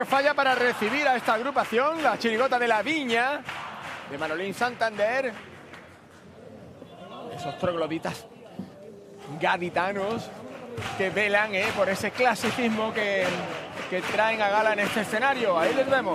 Falla para recibir a esta agrupación, la Chirigota de la Viña, de Manolín Santander. Esos trogloditas gaditanos que velan por ese clasicismo que traen a gala en este escenario. Ahí les vemos.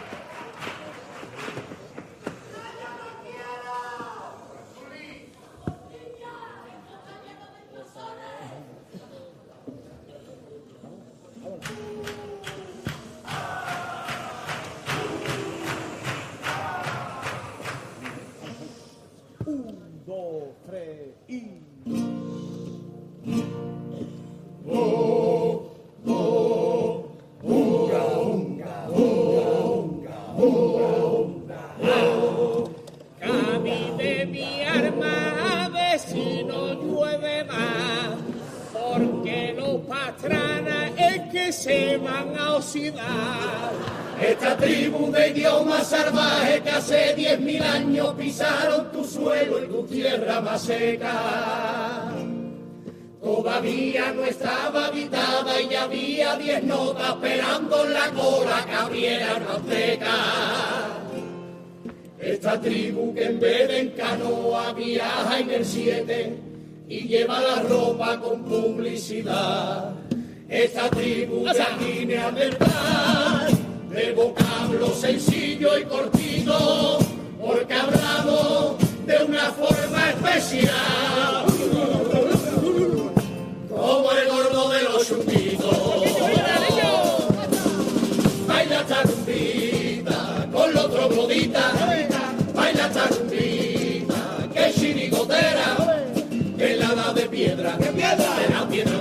Esta tribu de idioma salvaje que hace 10.000 años pisaron tu suelo y tu tierra más seca. Todavía no estaba habitada y ya había 10 notas esperando en la cola que abriera una azteca. Esta tribu que en vez de en canoa viaja en el 7 y lleva la ropa con publicidad. Esta tribu de línea verdad, de vocablo sencillo y cortito, porque hablamos de una forma especial, como el gordo de los chunguitos. Baila tarumbita con los trogloditas, baila tarumbita, que chirigotera, que la da de piedra, de la piedra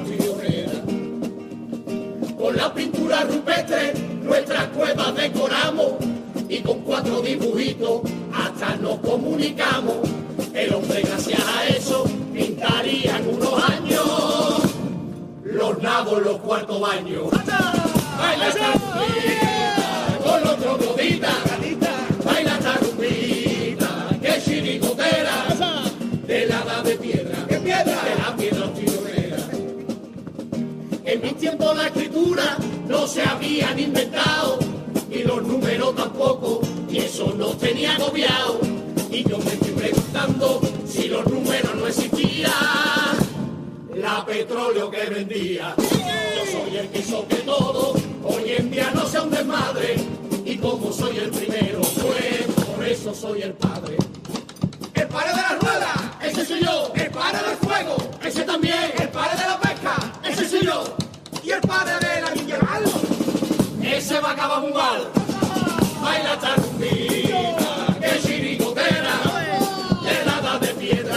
con la pintura rupestre nuestras cuevas decoramos y con 4 dibujitos hasta nos comunicamos. El hombre gracias a eso pintaría en unos años los nabos en los cuartos baños. Baila tarumbita con los trogloditas, baila tarumbita, que chirigotera, de la edad de piedra, de la piedra antiorera. En mi tiempo la escritura no se habían inventado, y los números tampoco, y eso nos tenía agobiado. Y yo me estoy preguntando si los números no existían, la petróleo que vendía. Yo soy el que hizo que todo hoy en día no sea un desmadre, y como soy el primero, pues por eso soy el padre. El padre de la rueda, ese soy yo. El padre del fuego, ese también. El padre de la pesca, ese soy yo. Y el padre de la niña ese va a acabar muy mal. Baila tarumbita, que chirigotera, de la edad de piedra.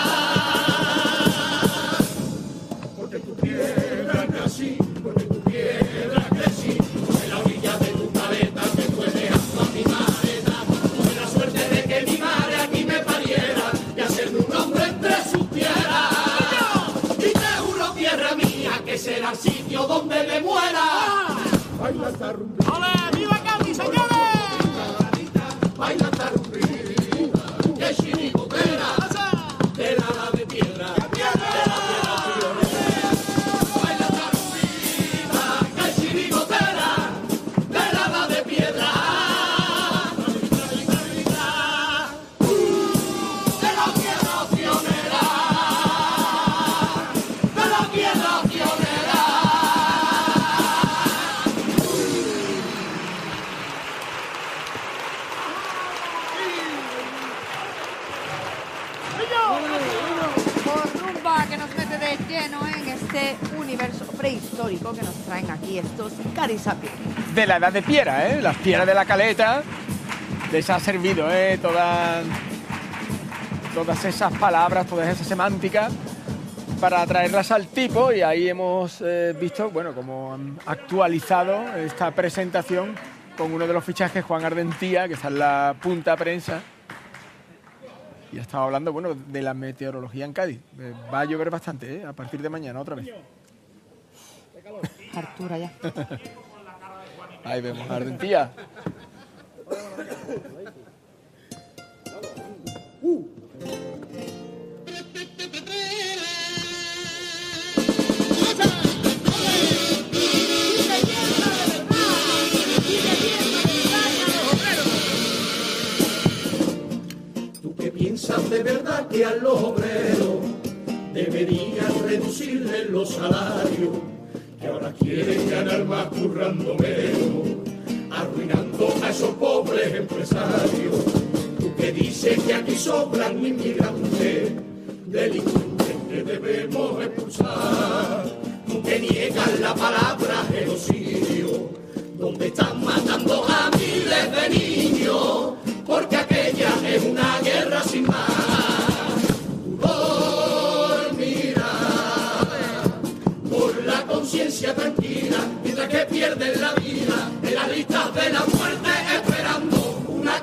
Porque tu piedra nací, porque tu piedra crecí, en la orilla de tu caleta que fue dejando a mi maleta. Tuve la suerte de que mi madre aquí me pariera y hacerme un hombre entre sus piedras. Y te juro, tierra mía, que será el sitio donde me muera. Baila tarumbita. ¡Hola! ¡Viva Cádiz, señores! Baila tarumbita, que chirigotera, de la de piedra, de la piedra pionera. Baila tarumbita, que chirigotera, de la de piedra, de la piedra pionera, de la piedra pionera. Que nos mete de lleno en este universo prehistórico que nos traen aquí estos carisapios. De la edad de piedra, las piedras de la caleta. Les ha servido, todas esas palabras, todas esas semánticas para traerlas al tipo, y ahí hemos visto, bueno, cómo han actualizado esta presentación con uno de los fichajes, Juan Ardentía, que está en la punta prensa. Y ha estado hablando, bueno, de la meteorología en Cádiz. Va a llover bastante, a partir de mañana, otra vez. Artura ya. Ahí vemos a Ardentía. verdad que a los obreros deberían reducirles los salarios, que ahora quieren ganar más currando menos, arruinando a esos pobres empresarios. Tú que dices que aquí sobran inmigrantes, delincuentes que debemos expulsar. Tú que niegas la palabra genocidio, donde están matando a miles de niños, porque aquella es una guerra sin más. Tú dormirás por la conciencia tranquila, mientras que pierden la vida en las listas de la muerte esperando una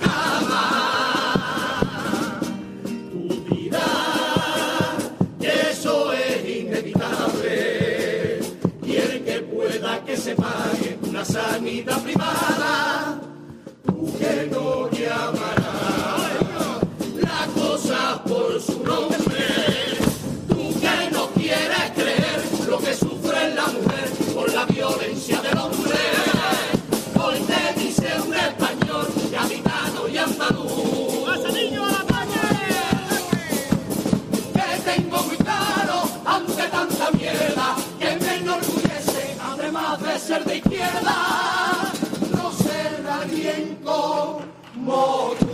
cama. Tú dirás que eso es inevitable, y el que pueda que se pague una sanidad privada, tú que no llamarás la cosa por su nombre, tú que no quieres creer lo que sufre la mujer por la violencia del hombre. Hoy te dice un español, gaditano y andaluz, ¡pasa niño a la calle! Que tengo muy claro ante tanta mierda, que me enorgullece además de ser de izquierda, no ser alguien como tú.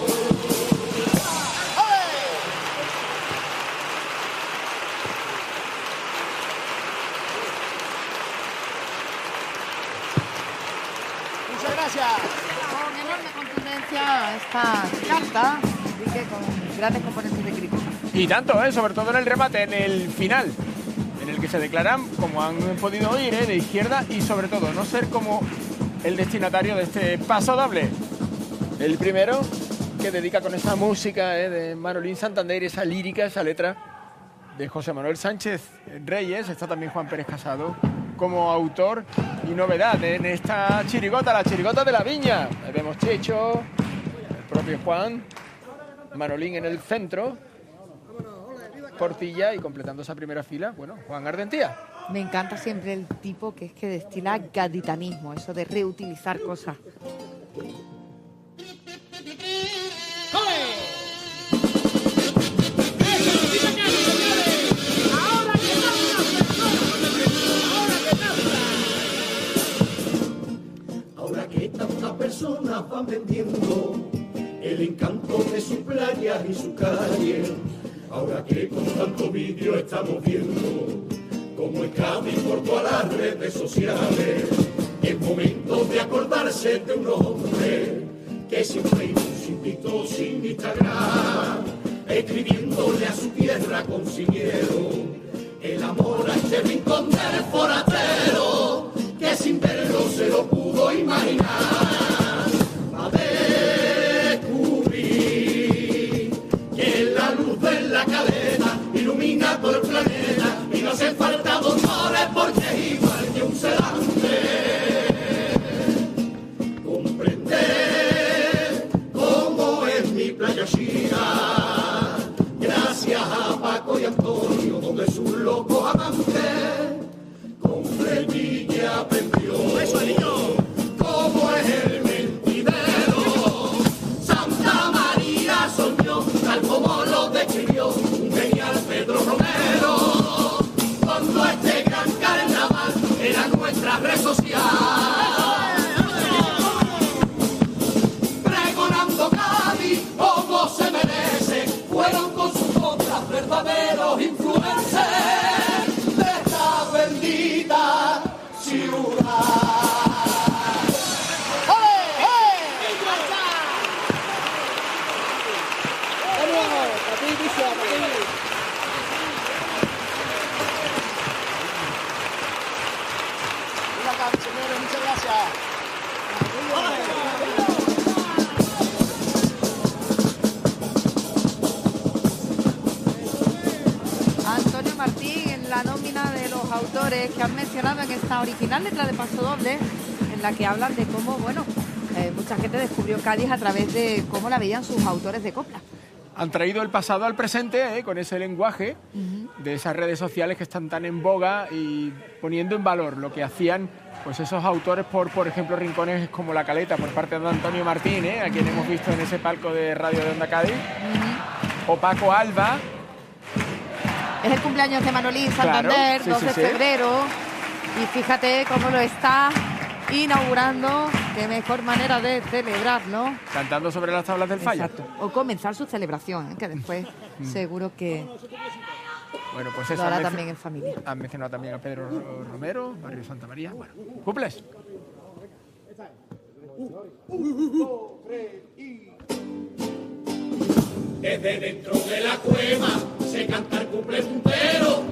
Muchas gracias. Con enorme contundencia esta carta, Enrique, con grandes componentes de crítica. Y tanto, sobre todo en el remate, en el final, en el que se declaran, como han podido oír, de izquierda, y sobre todo no ser como el destinatario de este paso doble. El primero, que dedica con esa música de Manolín Santander, esa lírica, esa letra de José Manuel Sánchez Reyes. Está también Juan Pérez Casado como autor, y novedad en esta chirigota, la chirigota de la Viña. Ahí vemos Checho, el propio Juan, Manolín en el centro, Portilla, y completando esa primera fila, bueno, Juan Ardentía. Me encanta siempre el tipo que es que destila gaditanismo, eso de reutilizar cosas. Ahora que tantas personas van vendiendo el encanto de sus playas y su calle, ahora que con tanto vídeo estamos viendo cómo es Cádiz por todas las redes sociales, es momento de acordarse de unos hombres que sin Facebook, sin TikTok, sin Instagram, escribiéndole a su tierra consiguieron el amor a este rincón del forastero, que sin verlo se lo pudo imaginar. A descubrir que la luz de la caleta ilumina todo el planeta, y no hacen falta doctores porque es igual que un sedante. Comprender cómo es mi playa china, gracias a Paco y Antonio, donde sus locos amantes con fletilla aprendió. ¡Eso, niño! Cómo es el mentidero. Santa María soñó, tal como lo describió un genial Pedro Romero, cuando este gran carnaval era nuestra red social. Pregonando Cádiz como se merece, fueron con sus otras verdaderos influencers de esta bendita ciudad. Muchas gracias. Antonio Martín, en la nómina de los autores que han mencionado en esta original letra de Paso Doble, en la que hablan de cómo, bueno, mucha gente descubrió Cádiz a través de cómo la veían sus autores de copla. Han traído el pasado al presente, con ese lenguaje de esas redes sociales que están tan en boga, y poniendo en valor lo que hacían pues esos autores por ejemplo, rincones como La Caleta, por parte de Antonio Martín, a quien hemos visto en ese palco de Radio de Onda Cádiz. o Paco Alba. Es el cumpleaños de Manolín Santander, Claro, 2 de febrero. Y fíjate cómo lo está inaugurando. Qué mejor manera de celebrar, ¿no? Cantando sobre las tablas del Falla. Exacto. O comenzar su celebración, que después seguro que Bueno, pues lo eso. hará también en familia. Han mencionado también a Pedro Romero, Barrio Santa María. Bueno, cumples. Desde dentro de la cueva se canta el cumple puntero.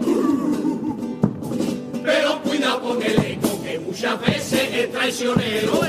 Pero cuidado con el eco, que muchas veces es traicionero.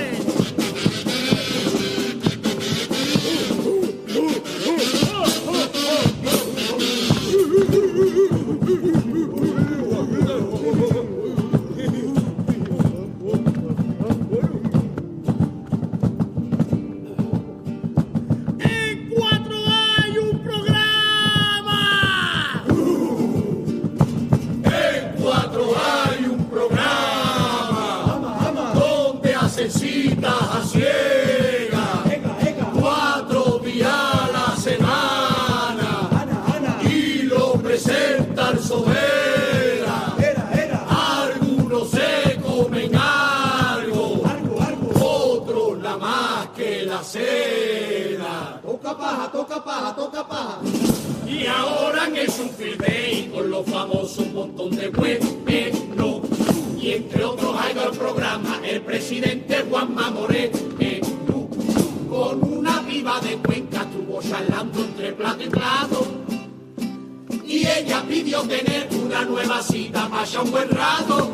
Toca paja. Y ahora han hecho un filme con los famosos un montón de buenos. Y entre otros ha ido al programa el presidente Juanma Moreno. Con una piba de Cuenca estuvo charlando entre plato y plato. Y ella pidió tener una nueva cita para ya un buen rato.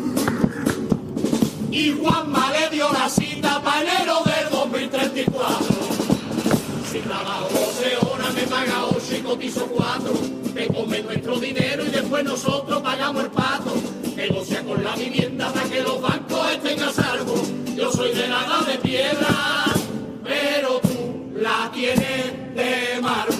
Y Juanma le dio la cita para enero del 2034. Si trabajo 12 horas me paga 8 y cotizo 4. Te come nuestro dinero y después nosotros pagamos el pato. Negocia con la vivienda para que los bancos estén a salvo. Yo soy de la edad de piedra, pero tú la tienes de mármol.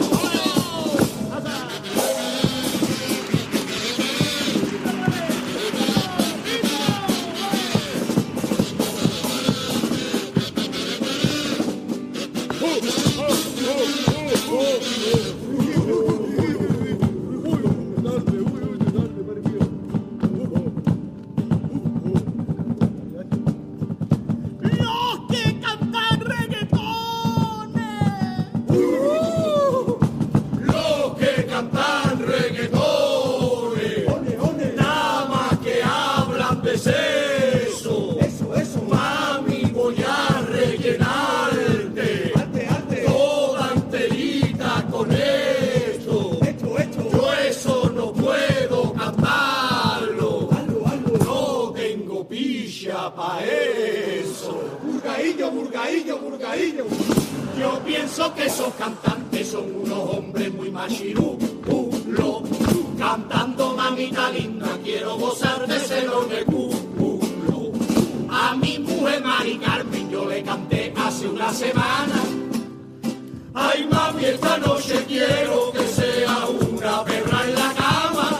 Murgaillo. Yo pienso que esos cantantes son unos hombres muy machirulos. Cantando mamita linda, quiero gozar de ese enorme culo. A mi mujer Mari Carmen yo le canté hace una semana. Ay mami, esta noche quiero que sea una perra en la cama.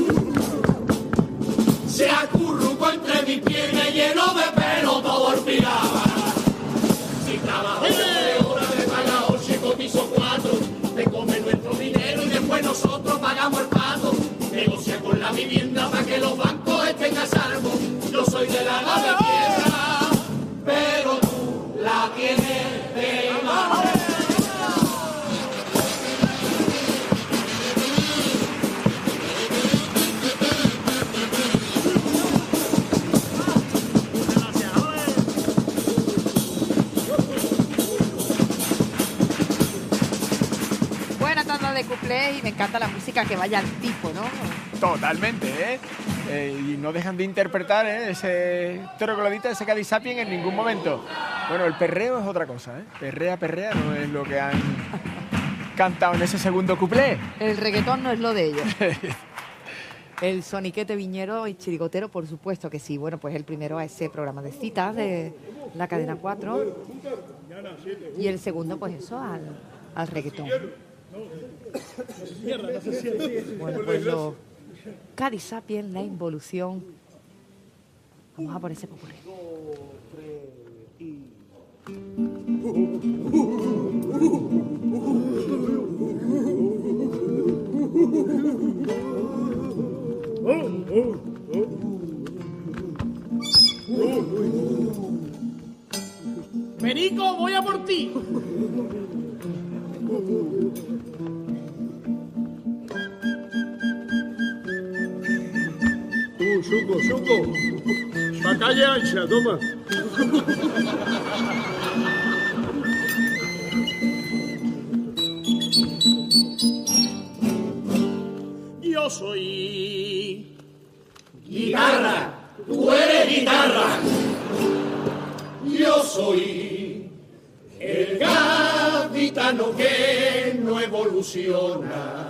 Se acurrucó entre mis piernas lleno de pelo todo el pijama. Si trabajo 12 horas me paga 8 y cotizo 4. Te come nuestro dinero y después nosotros pagamos el pato. Negocia con la vivienda para que los bancos estén a salvo. Yo soy de la edad de piedra, pero tú la tienes de mano. De cuplés y me encanta la música que vaya al tipo, ¿no? Totalmente, y no dejan de interpretar ese troglodita, ese Cádiz Sapien en ningún momento. Bueno, el perreo es otra cosa, perrea no es lo que han cantado en ese segundo cuplé. El reggaetón no es lo de ellos. El soniquete viñero y chirigotero, por supuesto que sí. Bueno, pues el primero a ese programa de citas de la cadena 4 y el segundo, pues eso, al reggaetón. Bueno, pues lo Cádiz Sapien, la involución. Vamos a por ese popurrí. Perico, voy a por ti. Chuco. Pa' calle ancha, toma. Yo soy Guitarra, tú eres guitarra. Yo soy el gaditano que no evoluciona.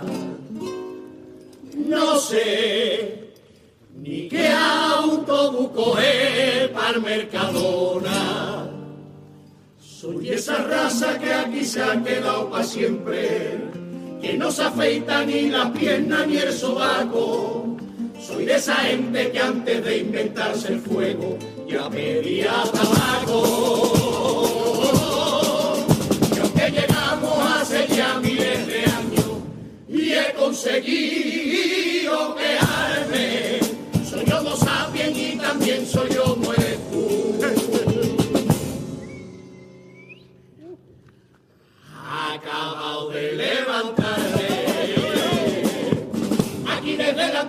No sé ni qué autobús coger para Mercadona. Soy esa raza que aquí se ha quedado para siempre, que no se afeita ni las piernas ni el sobaco. Soy de esa gente que antes de inventarse el fuego ya pedía tabaco. Y aunque llegamos hace ya miles de años y he conseguido quedarme, soy Homo sapiens y también soy Homo erectus. Acabado de levantarme aquí desde la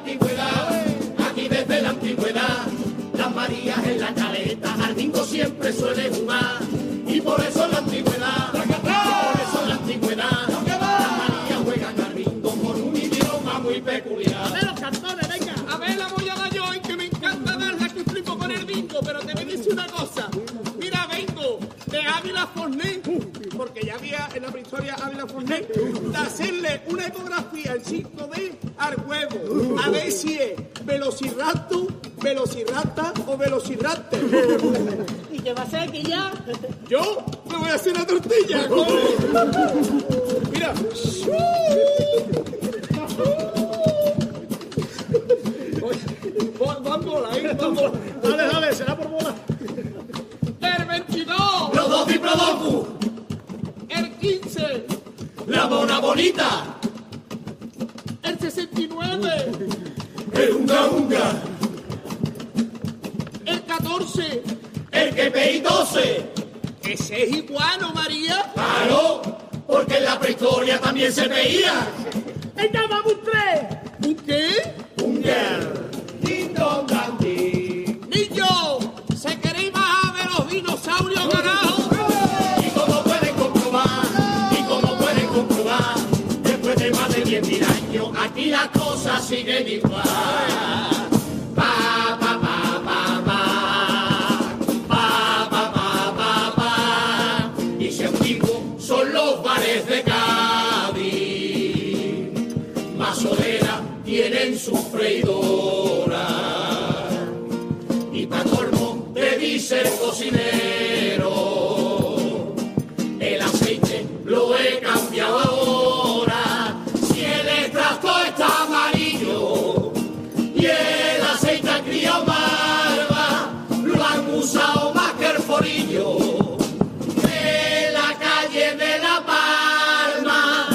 antigüedad, las Marías en la caleta, al bingo siempre suele jugar, y por eso en la antigüedad, las Marías juegan al bingo con un idioma muy peculiar. A ver los cartones, venga. A ver, la voy a dar yo, que me encanta darla, que flipo con el bingo, pero te voy a decir una cosa. Mira, vengo de Ávila Fornet, porque ya había en la prehistoria Ávila Fornet, de hacerle una ecografía en 5D al huevo, a ver si es velociraptor, velociraptor o velociraptor. ¿Y qué va a ser que ya? Yo me voy a hacer una tortilla. Mira. Van bola, van bola. Dale, será por bola. El 22. Prodofi, Prodofu, El 15. la mona bonita, El 69. el unga, El 14. el que peí 12. Ese es iguano, María. Claro, porque en la prehistoria también se veía. ¡Venga, vamos un 3! ¿Un qué? Un girl, ding dong dandy. Niño, ¿se queréis bajar de los dinosaurios, carajo? Y como pueden comprobar, después de más de 10.000 años, aquí las cosas siguen igual. Pa, pa, pa, pa, pa, pa, pa, pa, pa, pa. Y si antiguos son los bares de Cádiz, más solera tienen su freidora. Y pa' colmo debí ser cocinero, el aceite lo he cambiado ahora. Si el extracto está amarillo y el aceite ha criado barba, lo han usado más que el forillo de la calle de La Palma.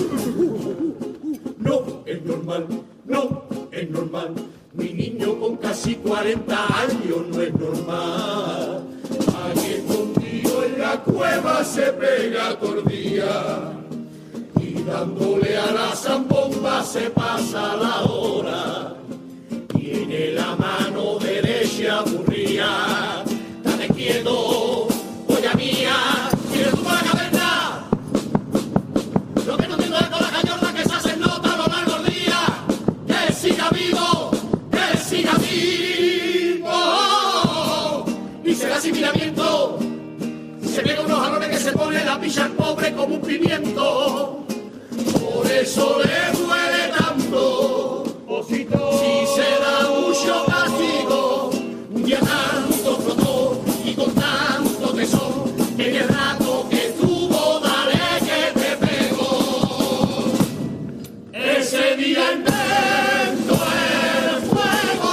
No es normal, no es normal. Mi niño con casi 40 años no es normal. Aquí escondido en la cueva se pega todo el día y dándole a la zambomba se pasa la hora. Tiene la mano derecha aburrida, dale quieto, polla mía, ¿quieres tu para la caverna? Lo que no entiendo es con la cañorra que se hace nota a lo largo del día. Que siga vivo, que siga vivo. Y será sin miramiento, se pega unos jalones que se pone la picha al pobre como un pimiento. Por eso le duele tanto. Si se da mucho castigo, un día tanto flotó y con tanto tesón, en el rato que tuvo, dale que te pegó. Ese día invento el fuego,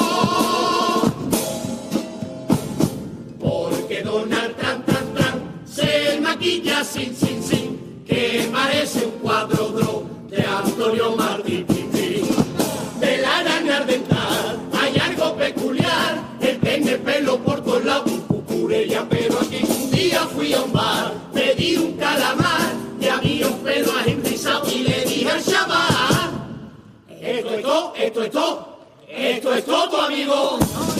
porque Donald Trump se maquilla sin, que parece un cuadro de Antonio Martín. De la araña dental hay algo peculiar, él tiene pelo por todos lados, cucurella, pero aquí un día día fui a un bar, pedí un calamar, y había un pelo enrisado y le dije al chaval, esto es todo, esto es todo, esto es todo, tu amigo.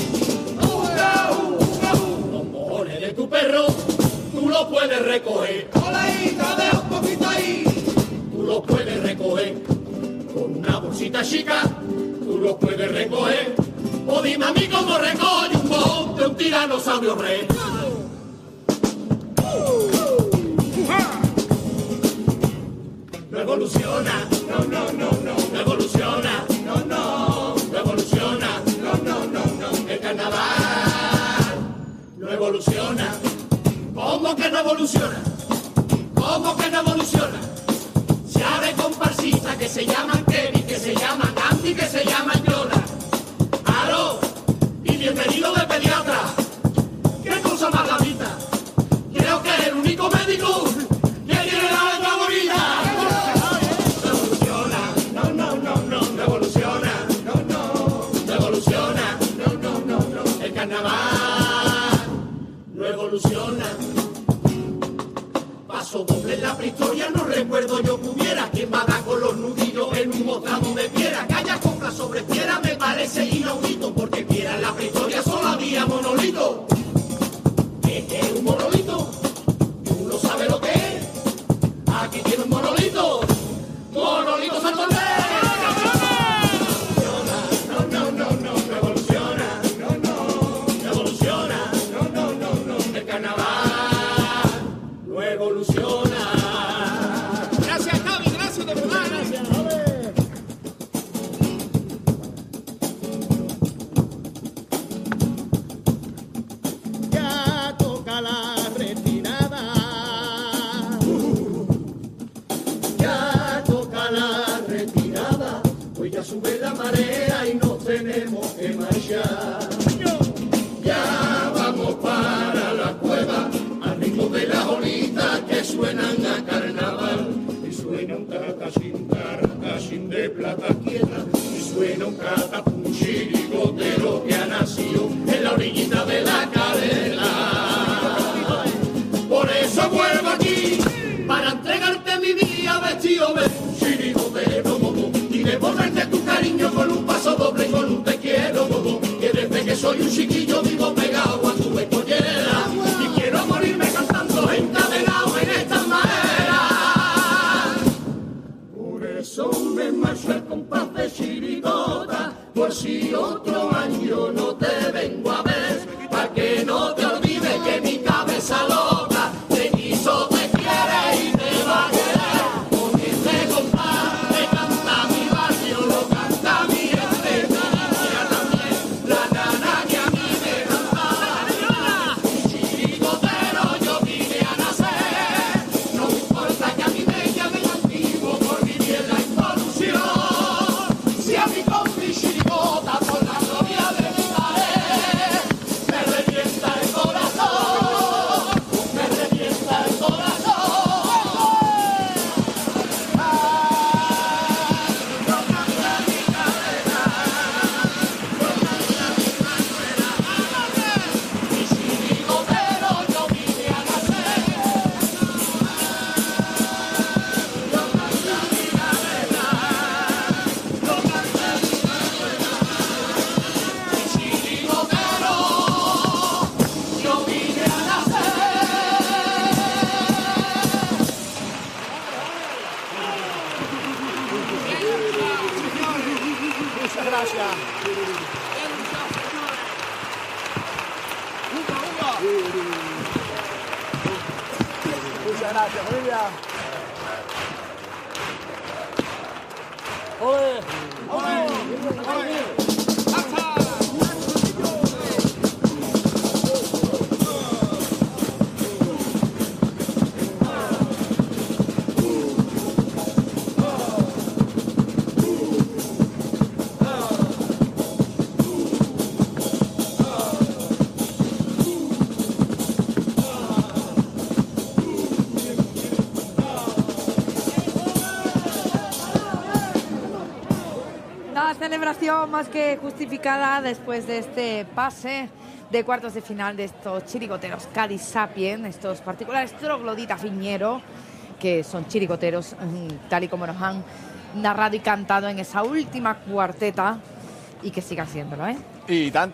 Los mojones de tu perro, tú los puedes recoger. Hola ahí, te dejo un poquito ahí. Tú los puedes recoger con una bolsita chica, tú los puedes recoger. O dime a mí cómo recoge un mojón de un tiranosaurio rey. No evoluciona, no, no, no, no, no evoluciona, no, no, no evoluciona, no, no, no, no, el carnaval no evoluciona. ¿Cómo que no evoluciona? ¿Cómo que no evoluciona? Si ahora hay comparsistas que se llaman Kenny, que se llaman Andy, que se llaman Yola. ¡Aló! Y bienvenido de pediatra. ¿Qué cosa más la vida? Creo que es el único médico que tiene la letra bonita. No evoluciona, no, no, no, no, no evoluciona, no, no, no evoluciona, no, no, no, no. El carnaval no evoluciona. Paso doble en la prehistoria, no recuerdo yo que hubiera quien va a dar con los nudillos en un mostramo de piedra. Que haya compra sobre piedra me parece inaudito, porque piedra en la prehistoria solo había monolito. ¿Qué es un monolito? ¿Uno sabe lo que es? Aquí tiene un monolito. ¡Monolito Santander! No, no, no, no, no evoluciona. No, no, no evoluciona. No, no, no, no. El carnaval no evoluciona. Gracias, Javi, gracias, de verdad. Gracias, Ya toca la retirada. Ya toca la retirada, pues ya sube la marea y nos tenemos que marchar. Ya vamos para la cueva, al ritmo de las olitas que suenan a carnaval. Y suena un catachín de plata quieta, y suena un catapum chirigotero que ha nacido en la orillita de la cadena. Por eso vuelvo aquí, para entregarte mi día vestido de un chirigotero, bobo, y devolverte tu cariño con un paso doble y con un te quiero, bobo, que desde que soy un chiquillo vivo pegado a tu escollera, y quiero morirme cantando encadenado en estas maderas. Por eso me marcho al compás de chirigota, por si otro año no te vengo a ver, para que no te olvides que mi cabeza loca te quiso, te quiere y te va a querer. Con este compás me canta mi barrio, lo canta mi gente, mira también la nana que a mí me cantaba. Chirigotero yo vine a nacer, no me importa que a mí me llamen antiguo por vivir en la involución. Si a mi compi chirigota por la gloria de mi padre me revienta el corazón, me revienta el corazón. No canta mi cadena, no canta mi manuela, mi chirigotero yo vine a nacer. No canta mi cadena, no canta mi manuela, mi chirigotero yo vine a nacer. Muchas gracias. Muchas gracias, familia. Una celebración más que justificada después de este pase de cuartos de final de estos chirigoteros Cádiz Sapien, estos particulares trogloditas viñeros, que son chirigoteros, tal y como nos han narrado y cantado en esa última cuarteta, y que sigan haciéndolo, ¿eh? Y tanto.